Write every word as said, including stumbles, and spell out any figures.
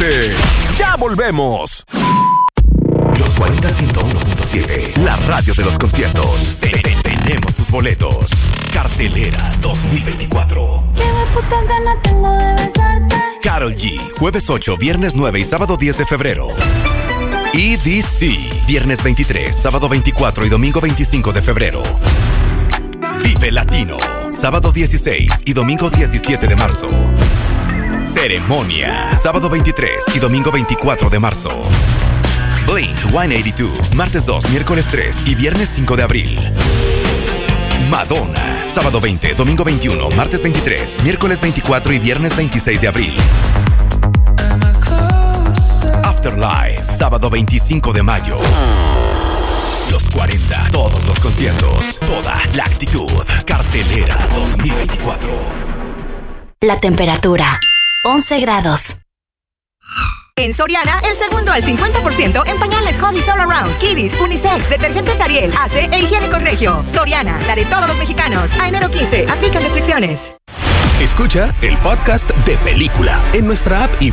prepárate. ¡Ya volvemos! Los cuarenta, ciento uno punto siete. La radio de los conciertos. Te- te- Tenemos tus boletos. Cartelera dos mil veinticuatro. Qué puta gana tengo de besarte. Karol G, jueves ocho, viernes nueve y sábado diez de febrero. E D C, viernes veintitrés, sábado veinticuatro y domingo veinticinco de febrero. Vive Latino, sábado dieciséis y domingo diecisiete de marzo. Ceremonia, sábado veintitrés y domingo veinticuatro de marzo. Blink ciento ochenta y dos, martes dos, miércoles tres y viernes cinco de abril. Madonna, sábado veinte, domingo veintiuno, martes veintitrés, miércoles veinticuatro y viernes veintiséis de abril. Afterlife, sábado veinticinco de mayo. Los cuarenta, todos los conciertos, toda la actitud. Cartelera dos mil veinticuatro. La temperatura, once grados. En Soriana, el segundo al cincuenta por ciento en pañales Hobbies All Around, Kiddies, Unisex, detergentes Ariel, Ace e Higiénicos Regio. Soriana, la de todos los mexicanos. A enero quince, aplican restricciones. Escucha el podcast de Película en nuestra app y